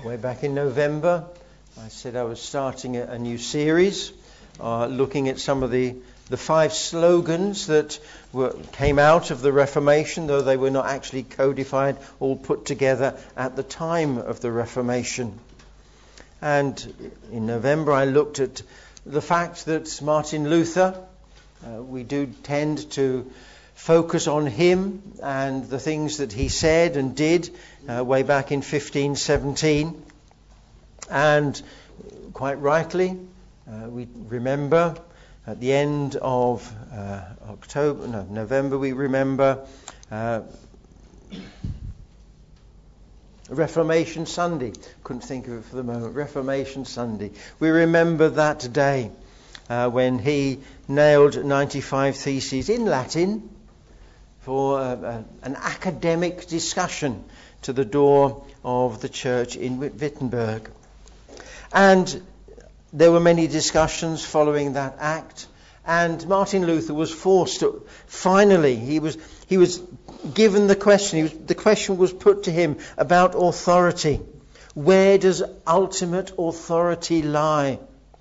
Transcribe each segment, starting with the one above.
Way back in November, I said I was starting a new series, looking at some of the 5 slogans that came out of the Reformation, though they were not actually codified, all put together at the time of the Reformation. And in November I looked at the fact that Martin Luther, we do tend to focus on him and the things that he said and did way back in 1517. And quite rightly, we remember at the end of November, we remember Reformation Sunday. Couldn't think of it for the moment. Reformation Sunday. We remember that day when he nailed 95 theses in Latin for an academic discussion to the door of the church in Wittenberg. And there were many discussions following that act, and Martin Luther was forced to, finally, he was given the question, the question was put to him about authority. Where does ultimate authority lie?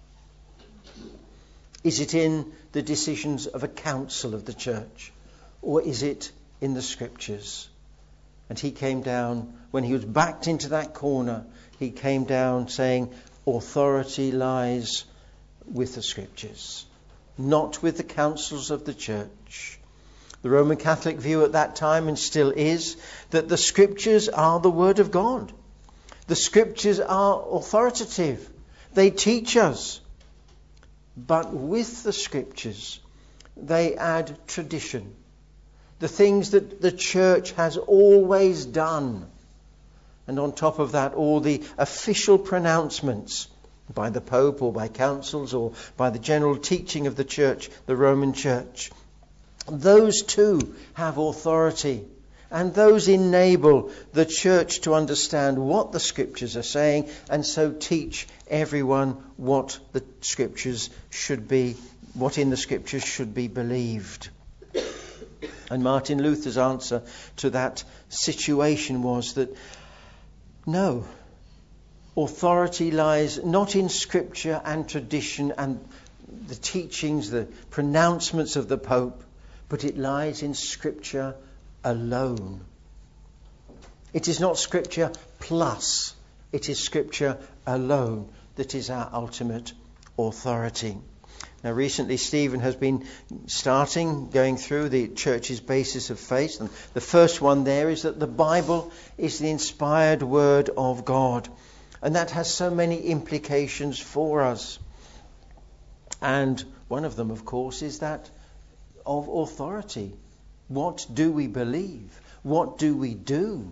Is it in the decisions of a council of the church, or is it in the Scriptures? And he came down, when he was backed into that corner, he came down saying, authority lies with the Scriptures, not with the councils of the church. The Roman Catholic view at that time, and still is, that the Scriptures are the Word of God. The Scriptures are authoritative. They teach us. But with the Scriptures, they add tradition. The things that the church has always done. And on top of that, all the official pronouncements by the Pope or by councils or by the general teaching of the church, the Roman Church. Those too have authority, and those enable the church to understand what the Scriptures are saying, and so teach everyone what the Scriptures should be, what in the Scriptures should be believed. And Martin Luther's answer to that situation was that no, authority lies not in Scripture and tradition and the teachings, the pronouncements of the Pope, but it lies in Scripture alone. It is not Scripture plus, it is Scripture alone that is our ultimate authority. Now recently Stephen has been going through the church's basis of faith, and the first one there is that the Bible is the inspired word of God, and that has so many implications for us. And one of them, of course, is that of authority. What do we believe? What do we do?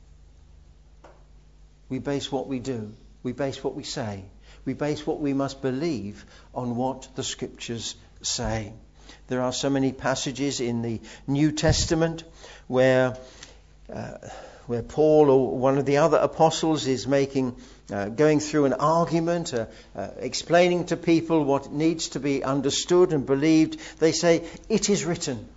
We base what we do. We base what we say. We base what we must believe on what the Scriptures say. There are so many passages in the New Testament where Paul or one of the other apostles is going through an argument, explaining to people what needs to be understood and believed. They say, "It is written."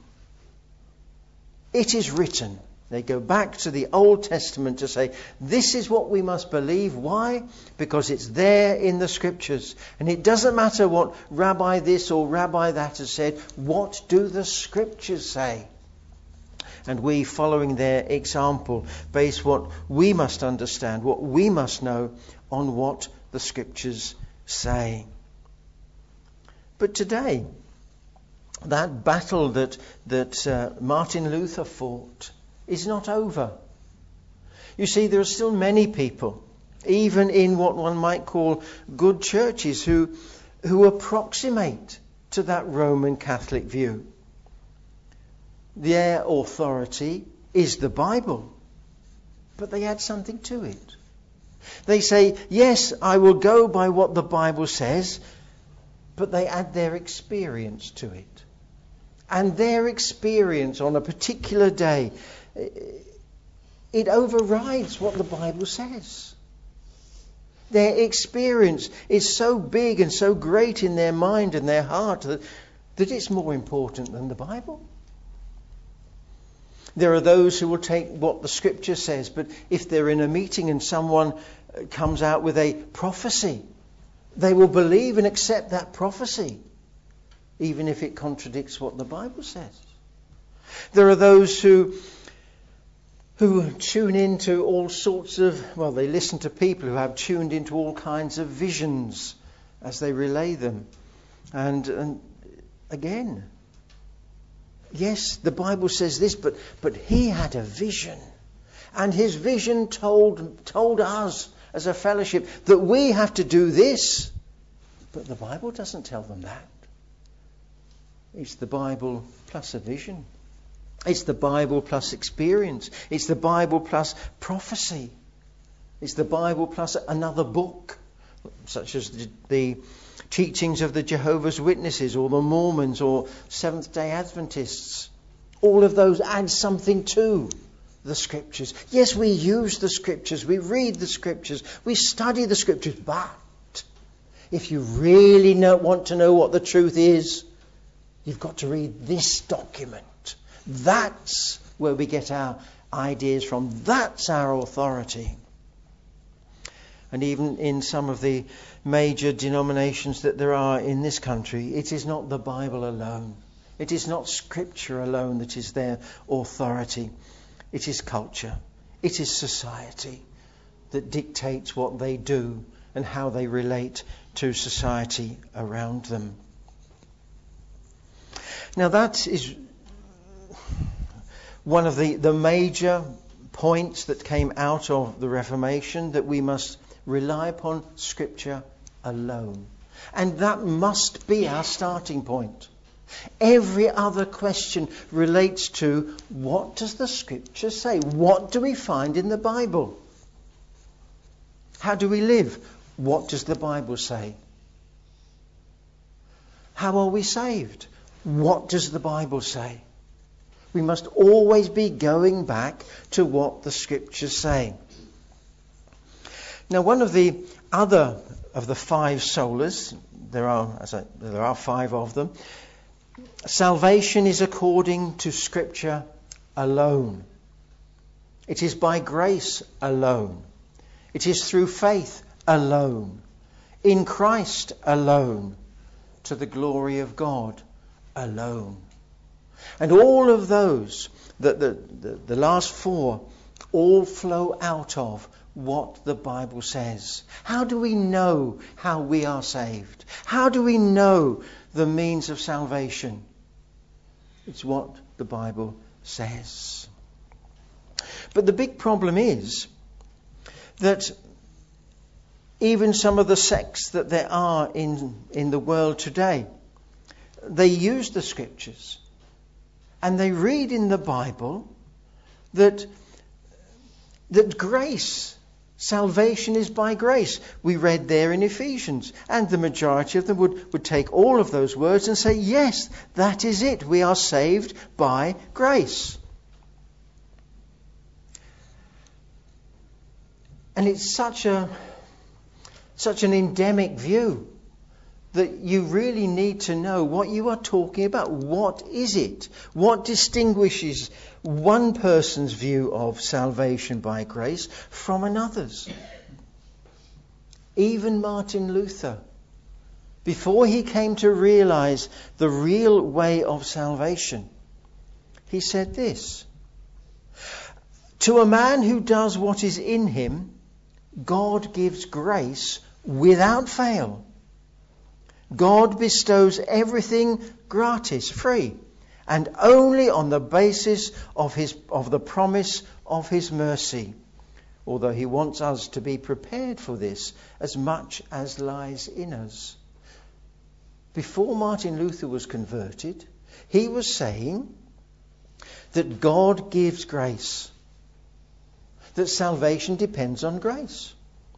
It is written. They go back to the Old Testament to say, this is what we must believe. Why? Because it's there in the Scriptures. And it doesn't matter what Rabbi this or Rabbi that has said. What do the Scriptures say? And we, following their example, base what we must understand, what we must know, on what the Scriptures say. But today, that battle that Martin Luther fought is not over. You see, there are still many people, even in what one might call good churches, who approximate to that Roman Catholic view. Their authority is the Bible, but they add something to it. They say, yes, I will go by what the Bible says, but they add their experience to it. And their experience on a particular day, it overrides what the Bible says. Their experience is so big and so great in their mind and their heart that it's more important than the Bible. There are those who will take what the Scripture says, but if they're in a meeting and someone comes out with a prophecy, they will believe and accept that prophecy, even if it contradicts what the Bible says. There are those who tune into all sorts of, they listen to people who have tuned into all kinds of visions as they relay them. And again, yes, the Bible says this, but he had a vision. And his vision told us as a fellowship that we have to do this. But the Bible doesn't tell them that. It's the Bible plus a vision. It's the Bible plus experience. It's the Bible plus prophecy. It's the Bible plus another book, such as the teachings of the Jehovah's Witnesses or the Mormons or Seventh-day Adventists. All of those add something to the Scriptures. Yes, we use the Scriptures, we read the Scriptures, we study the Scriptures, but if you really want to know what the truth is, you've got to read this document. That's where we get our ideas from. That's our authority. And even in some of the major denominations that there are in this country, it is not the Bible alone. It is not Scripture alone that is their authority. It is culture. It is society that dictates what they do and how they relate to society around them. Now that is one of the major points that came out of the Reformation, that we must rely upon Scripture alone. And that must be our starting point. Every other question relates to, what does the Scripture say? What do we find in the Bible? How do we live? What does the Bible say? How are we saved? What does the Bible say? We must always be going back to what the Scriptures say. Now, one of the other of the 5 solas, there are 5 of them. Salvation is according to Scripture alone. It is by grace alone. It is through faith alone. In Christ alone. To the glory of God alone. And all of those, the last 4, all flow out of what the Bible says. How do we know how we are saved? How do we know the means of salvation? It's what the Bible says. But the big problem is that even some of the sects that there are in the world today, they use the Scriptures and they read in the Bible that grace, salvation is by grace. We read there in Ephesians, and the majority of them would take all of those words and say, yes, that is it. We are saved by grace. And it's such an endemic view that you really need to know what you are talking about. What is it? What distinguishes one person's view of salvation by grace from another's? Even Martin Luther, before he came to realize the real way of salvation, he said this: to a man who does what is in him, God gives grace without fail. God bestows everything gratis, free, and only on the basis of the promise of his mercy. Although he wants us to be prepared for this as much as lies in us. Before Martin Luther was converted, he was saying that God gives grace, that salvation depends on grace.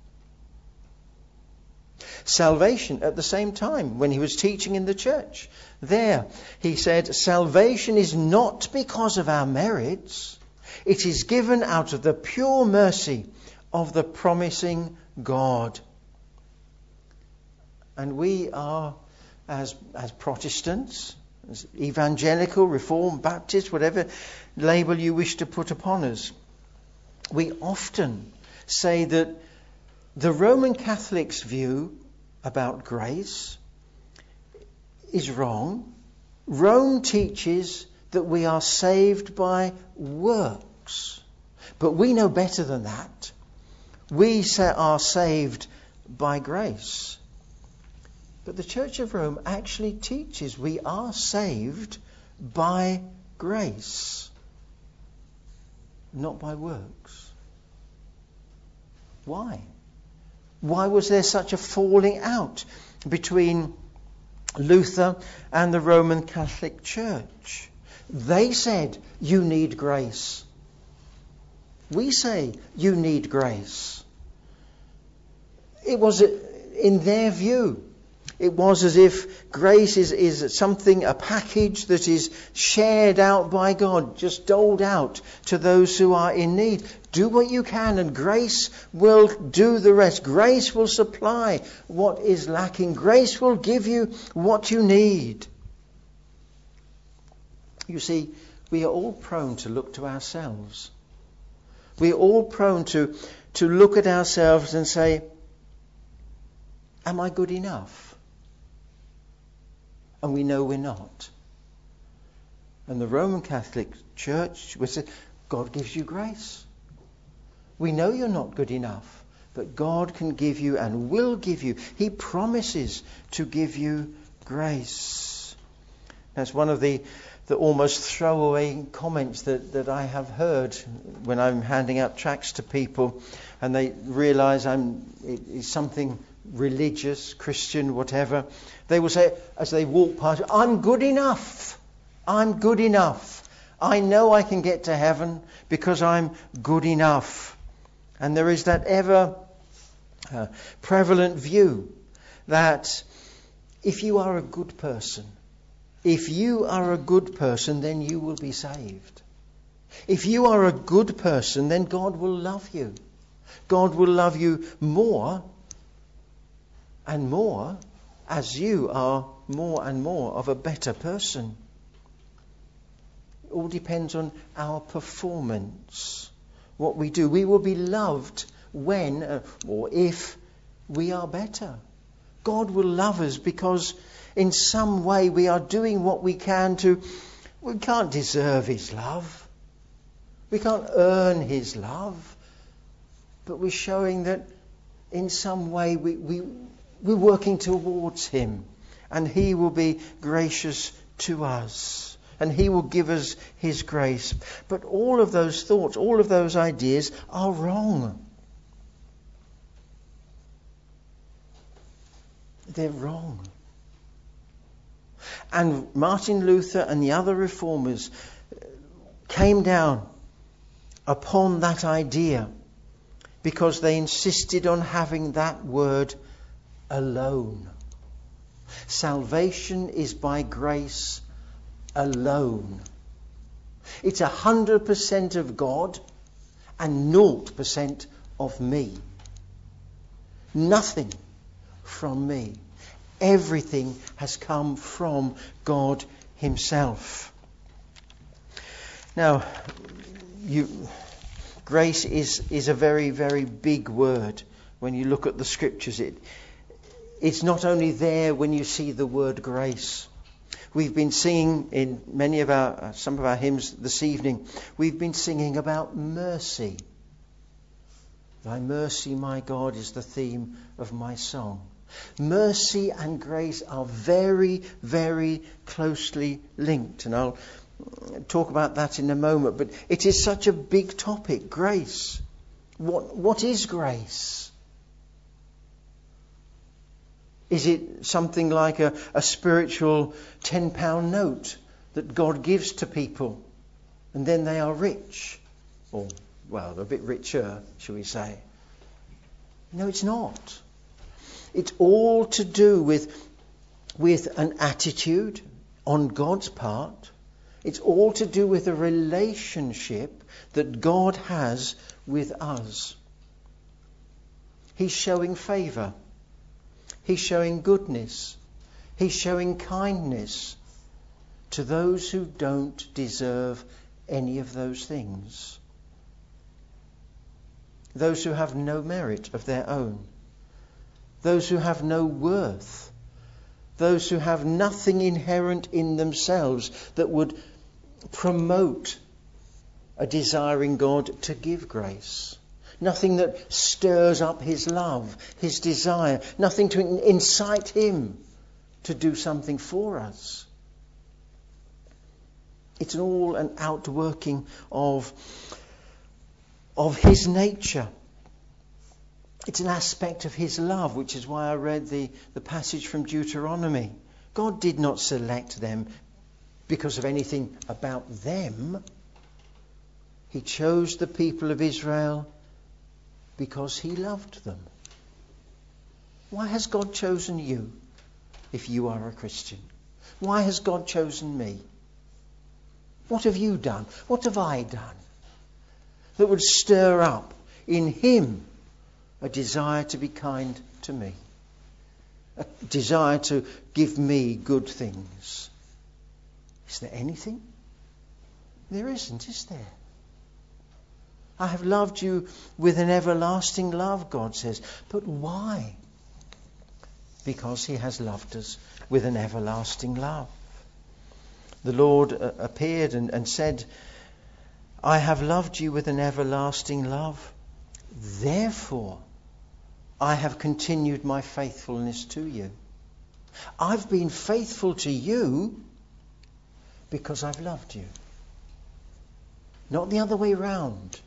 Salvation, at the same time, when he was teaching in the church, there he said, salvation is not because of our merits. It is given out of the pure mercy of the promising God. And we are, as Protestants, as evangelical, Reformed, Baptist, whatever label you wish to put upon us, we often say that the Roman Catholics' view about grace is wrong. Rome teaches that we are saved by works. But we know better than that. We are saved by grace. But the Church of Rome actually teaches we are saved by grace, not by works. Why? Why was there such a falling out between Luther and the Roman Catholic Church? They said, you need grace. We say, you need grace. It was, in their view, it was as if grace is something, a package that is shared out by God, just doled out to those who are in need. Do what you can and grace will do the rest. Grace will supply what is lacking. Grace will give you what you need. You see, we are all prone to look to ourselves. We are all prone to look at ourselves and say, am I good enough? And we know we're not. And the Roman Catholic Church would say, God gives you grace. We know you're not good enough, but God can give you and will give you. He promises to give you grace. That's one of the almost throwaway comments that I have heard when I'm handing out tracts to people and they realise it's something religious, Christian, whatever. They will say, as they walk past, I'm good enough. I'm good enough. I know I can get to heaven because I'm good enough. And there is that ever prevalent view that if you are a good person, then you will be saved. If you are a good person, then God will love you. God will love you more and more as you are more and more of a better person. It all depends on our performance, what we do. We will be loved when or if we are better. God will love us because in some way we are doing what we can to... We can't deserve His love. We can't earn His love. But we're showing that in some way we're working towards Him. And He will be gracious to us. And He will give us His grace. But all of those thoughts, all of those ideas are wrong. They're wrong. And Martin Luther and the other reformers came down upon that idea because they insisted on having that word alone. Salvation is by grace alone. It's 100% of God and 0% of me. Nothing from me. Everything has come from God Himself. Now, grace is a very, very big word when you look at the Scriptures. It's not only there when you see the word grace. We've been singing in some of our hymns this evening. We've been singing about mercy. Thy mercy, my God, is the theme of my song. Mercy and grace are very, very closely linked. And I'll talk about that in a moment. But it is such a big topic, grace. What is grace? Is it something like a spiritual £10 note that God gives to people and then they are rich? Or, well, a bit richer, shall we say? No, it's not. It's all to do with an attitude on God's part. It's all to do with a relationship that God has with us. He's showing favour. He's showing goodness. He's showing kindness to those who don't deserve any of those things. those who have no merit of their own, those who have no worth, those who have nothing inherent in themselves that would promote a desiring God to give grace. Nothing that stirs up his love, his desire, nothing to incite him to do something for us. It's all an outworking of his nature. It's an aspect of his love, which is why I read the passage from Deuteronomy. God did not select them because of anything about them. He chose the people of Israel because he loved them. Why has God chosen you if you are a Christian? Why has God chosen me? What have you done? What have I done that would stir up in him a desire to be kind to me? A desire to give me good things? Is there anything? There isn't, is there? I have loved you with an everlasting love, God says. But why? Because he has loved us with an everlasting love. The Lord appeared and said, I have loved you with an everlasting love. Therefore, I have continued my faithfulness to you. I've been faithful to you because I've loved you. Not the other way round.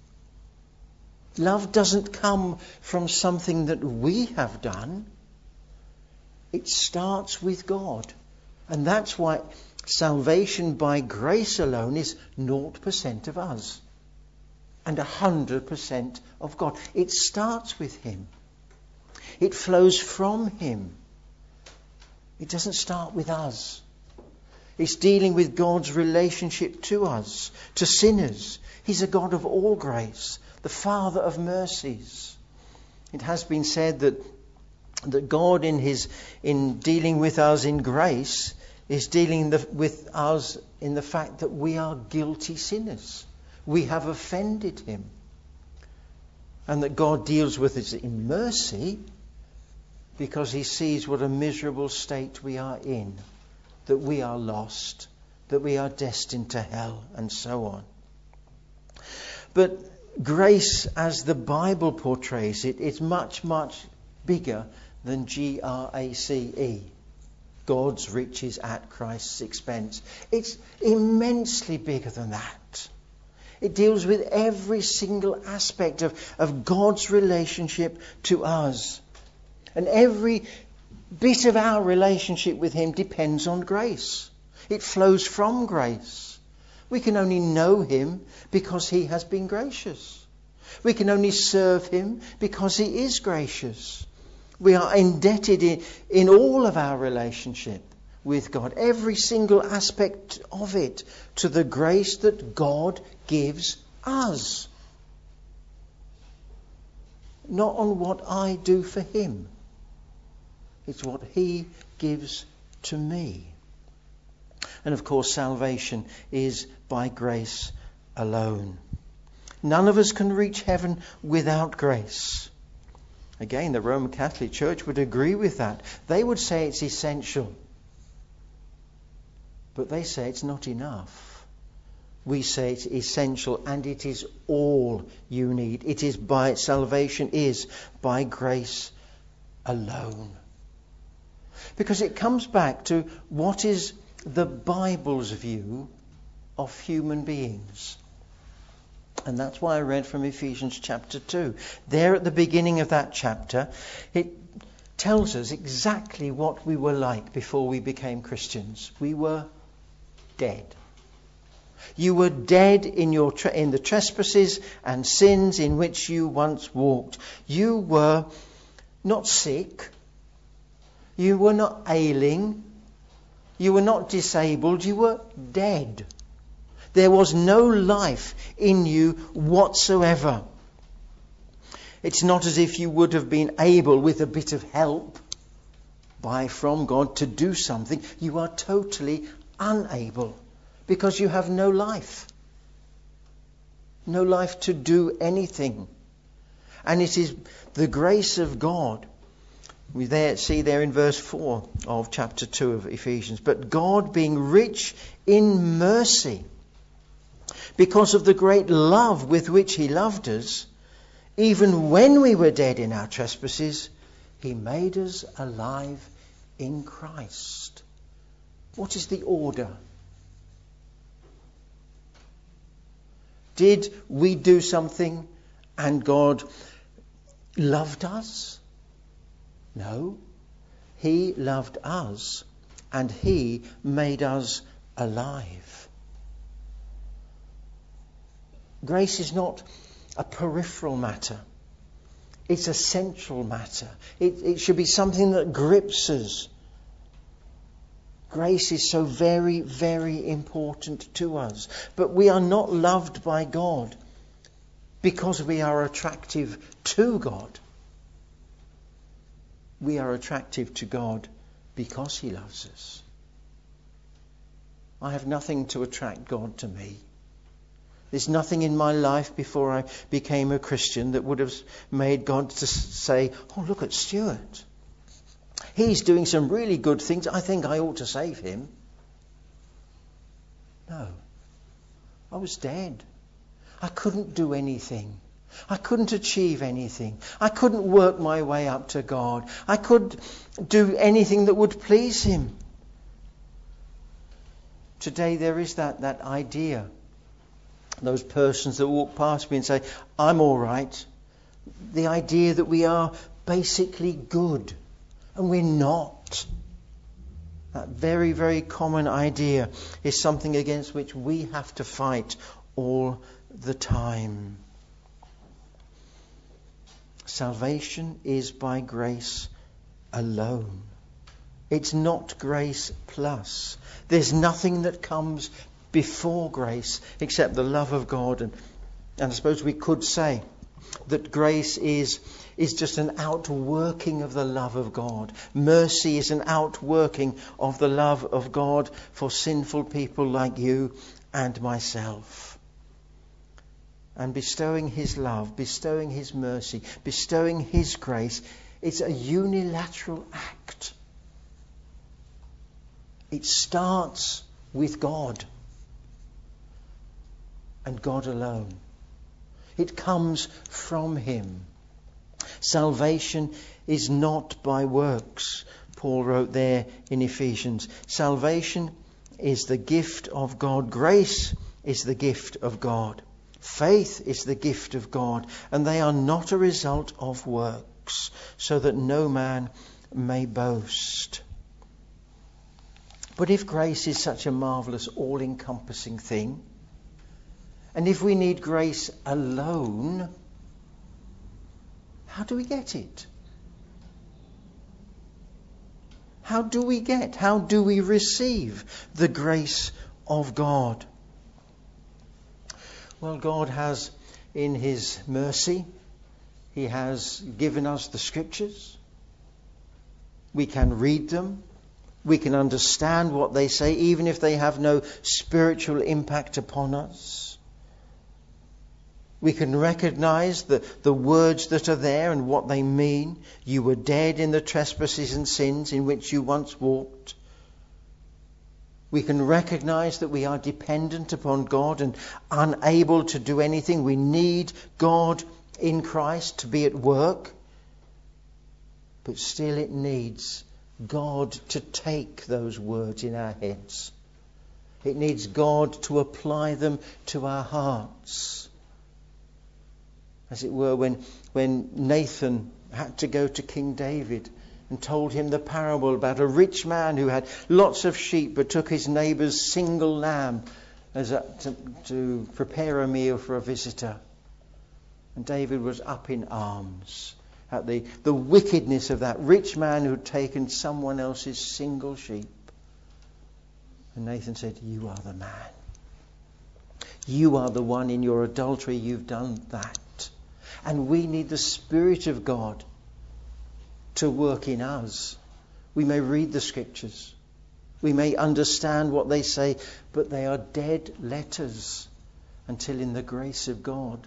Love doesn't come from something that we have done. It starts with God. And that's why salvation by grace alone is 0% of us and 100% of God. It starts with him. It flows from him. It doesn't start with us. It's dealing with God's relationship to us, to sinners. He's a God of all grace, the Father of mercies. It has been said that God in dealing with us in grace is dealing with us in the fact that we are guilty sinners. We have offended him. And that God deals with us in mercy because he sees what a miserable state we are in, that we are lost, that we are destined to hell, and so on. But grace, as the Bible portrays it, is much, much bigger than GRACE. God's riches at Christ's expense. It's immensely bigger than that. It deals with every single aspect of God's relationship to us. And every bit of our relationship with him depends on grace. It flows from grace. We can only know him because he has been gracious. We can only serve him because he is gracious. We are indebted in all of our relationship with God, every single aspect of it, to the grace that God gives us. Not on what I do for him. It's what he gives to me. And of course, salvation is by grace alone. None of us can reach heaven without grace. Again, the Roman Catholic Church would agree with that. They would say it's essential. But they say it's not enough. We say it's essential and it is all you need. It is salvation is by grace alone. Because it comes back to what is the Bible's view of human beings. And that's why I read from Ephesians chapter 2. There at the beginning of that chapter, it tells us exactly what we were like before we became Christians. We were dead. You were dead in the trespasses and sins in which you once walked. You were not sick. You were not ailing. You were not disabled. You were dead. There was no life in you whatsoever. It's not as if you would have been able, with a bit of help from God, to do something. You are totally unable because you have no life. No life to do anything. And it is the grace of God. We see there in verse 4 of chapter 2 of Ephesians. But God, being rich in mercy, because of the great love with which he loved us, even when we were dead in our trespasses, he made us alive in Christ. What is the order? Did we do something and God loved us? No. He loved us and he made us alive. Grace is not a peripheral matter. It's a central matter. It should be something that grips us. Grace is so very, very important to us. But we are not loved by God because we are attractive to God. We are attractive to God because he loves us. I have nothing to attract God to me. There's nothing in my life before I became a Christian that would have made God to say, oh, look at Stuart. He's doing some really good things. I think I ought to save him. No. I was dead. I couldn't do anything. I couldn't achieve anything. I couldn't work my way up to God. I couldn't do anything that would please him. Today there is that idea. Those persons that walk past me and say, I'm all right. The idea that we are basically good. And we're not. That very, very common idea is something against which we have to fight all the time. Salvation is by grace alone. It's not grace plus. There's nothing that comes before grace except the love of God. And I suppose we could say that grace is just an outworking of the love of God. Mercy is an outworking of the love of God for sinful people like you and myself. And bestowing his love, bestowing his mercy, bestowing his grace, it's a unilateral act. It starts with God and God alone. It comes from him. Salvation is not by works, Paul wrote there in Ephesians. Salvation is the gift of God. Grace is the gift of God. Faith is the gift of God. And they are not a result of works, so that no man may boast. But if grace is such a marvellous, all-encompassing thing, and if we need grace alone, how do we get it? How do we receive the grace of God? Well, God has, in his mercy, he has given us the scriptures. We can read them. We can understand what they say, even if they have no spiritual impact upon us. We can recognize the words that are there and what they mean. You were dead in the trespasses and sins in which you once walked. We can recognize that we are dependent upon God and unable to do anything. We need God in Christ to be at work. But still it needs God to take those words in our heads. It needs God to apply them to our hearts. As it were, when Nathan had to go to King David and told him the parable about a rich man who had lots of sheep but took his neighbour's single lamb to prepare a meal for a visitor. And David was up in arms at the wickedness of that rich man who'd taken someone else's single sheep. And Nathan said, you are the man. You are the one. In your adultery you've done that. And we need the Spirit of God to work in us. We may read the scriptures. We may understand what they say, but they are dead letters until in the grace of God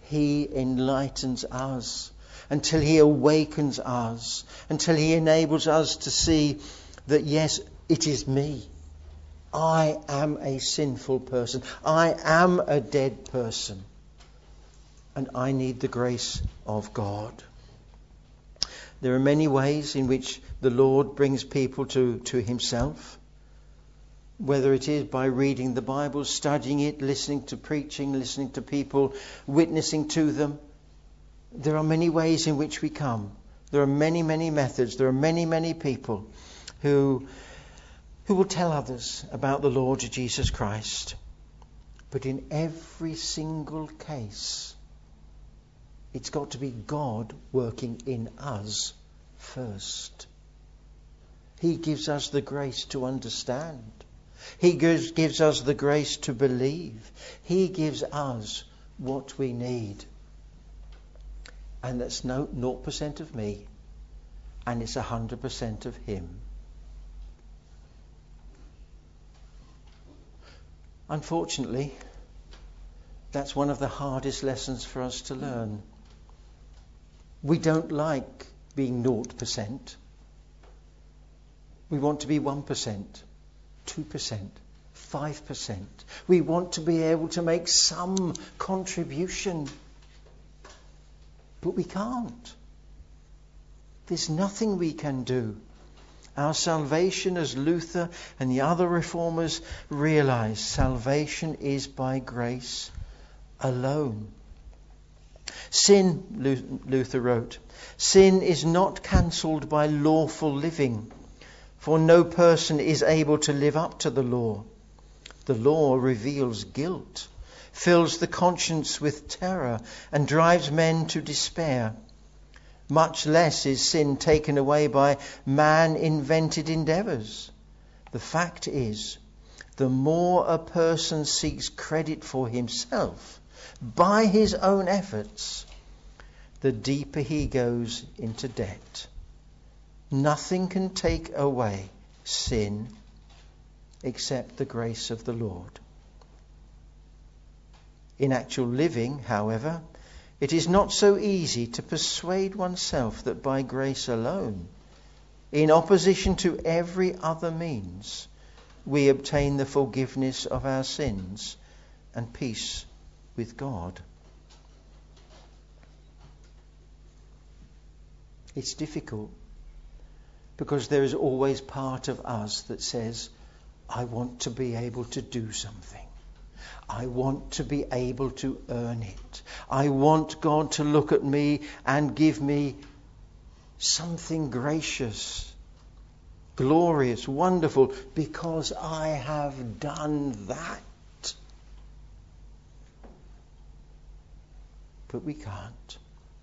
He enlightens us, until He awakens us, until He enables us to see that, yes, it is me. I am a sinful person. I am a dead person. And I need the grace of God. There are many ways in which the Lord brings people to Himself. Whether it is by reading the Bible, studying it, listening to preaching, listening to people, witnessing to them. There are many ways in which we come. There are many, many methods. There are many, many people who will tell others about the Lord Jesus Christ. But in every single case, it's got to be God working in us first. He gives us the grace to understand. He gives us the grace to believe. He gives us what we need. And that's 0% of me. And it's 100% of Him. Unfortunately, that's one of the hardest lessons for us to learn. We don't like being 0%. We want to be 1%, 2%, 5%. We want to be able to make some contribution. But we can't. There's nothing we can do. Our salvation, as Luther and the other reformers realized, salvation is by grace alone. Sin, Luther wrote, sin is not cancelled by lawful living, for no person is able to live up to the law. The law reveals guilt, fills the conscience with terror, and drives men to despair. Much less is sin taken away by man-invented endeavours. The fact is, the more a person seeks credit for himself by his own efforts, the deeper he goes into debt. Nothing can take away sin except the grace of the Lord. In actual living, however, it is not so easy to persuade oneself that by grace alone, in opposition to every other means, we obtain the forgiveness of our sins and peace with God. It's difficult because there is always part of us that says, I want to be able to do something. I want to be able to earn it. I want God to look at me and give me something gracious, glorious, wonderful, because I have done that. But we can't.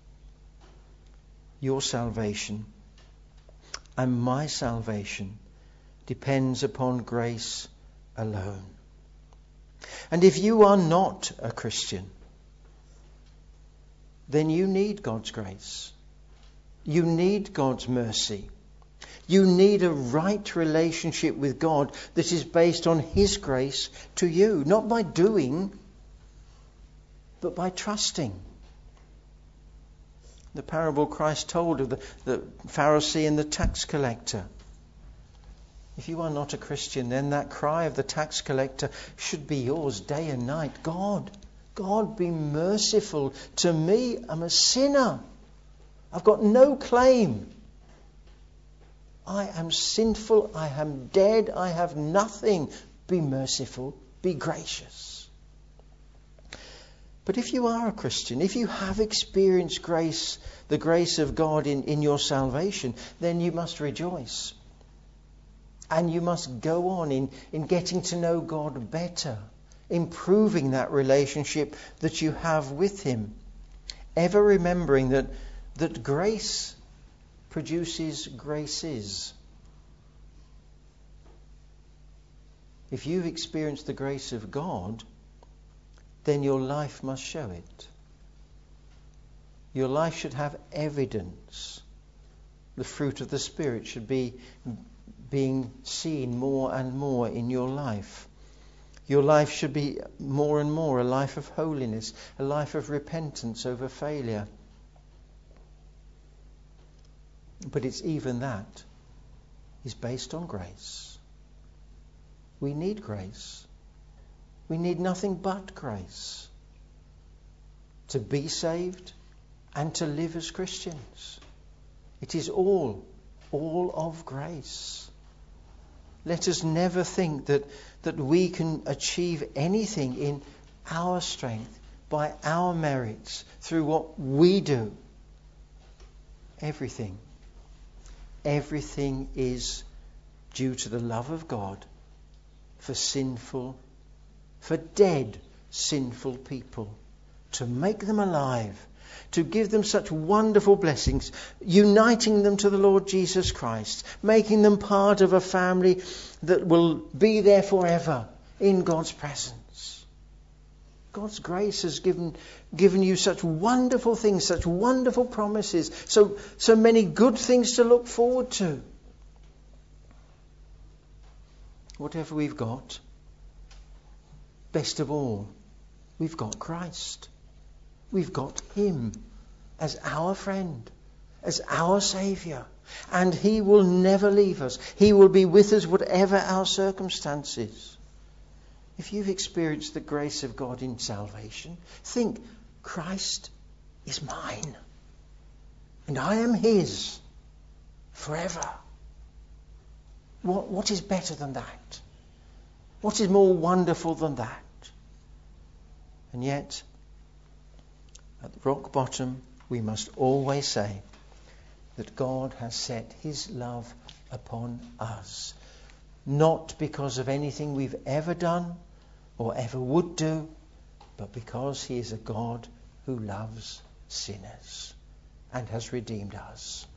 Your salvation and my salvation depends upon grace alone. And if you are not a Christian, then you need God's grace. You need God's mercy. You need a right relationship with God that is based on His grace to you, not by doing, but by trusting. The parable Christ told of the Pharisee and the tax collector. If you are not a Christian, then that cry of the tax collector should be yours day and night. God, be merciful to me. I'm a sinner. I've got no claim. I am sinful. I am dead. I have nothing. Be merciful. Be gracious. But if you are a Christian, if you have experienced grace, the grace of God in your salvation, then you must rejoice. And you must go on in getting to know God better, improving that relationship that you have with Him. Ever remembering that grace produces graces. If you've experienced the grace of God, then your life must show it. Your life should have evidence. The fruit of the Spirit should be being seen more and more in your life. Your life should be more and more a life of holiness, a life of repentance over failure. But it's even that is based on grace. We need grace. We need nothing but grace to be saved and to live as Christians. It is all of grace. Let us never think that we can achieve anything in our strength, by our merits, through what we do. Everything is due to the love of God for dead, sinful people, to make them alive, to give them such wonderful blessings, uniting them to the Lord Jesus Christ, making them part of a family that will be there forever in God's presence. God's grace has given you such wonderful things, such wonderful promises, so many good things to look forward to. Whatever we've got, best of all, we've got Christ. We've got Him as our friend, as our Saviour. And He will never leave us. He will be with us whatever our circumstances. If you've experienced the grace of God in salvation, think, Christ is mine. And I am His forever. What is better than that? What is more wonderful than that? And yet, at the rock bottom, we must always say that God has set His love upon us. Not because of anything we've ever done or ever would do, but because He is a God who loves sinners and has redeemed us.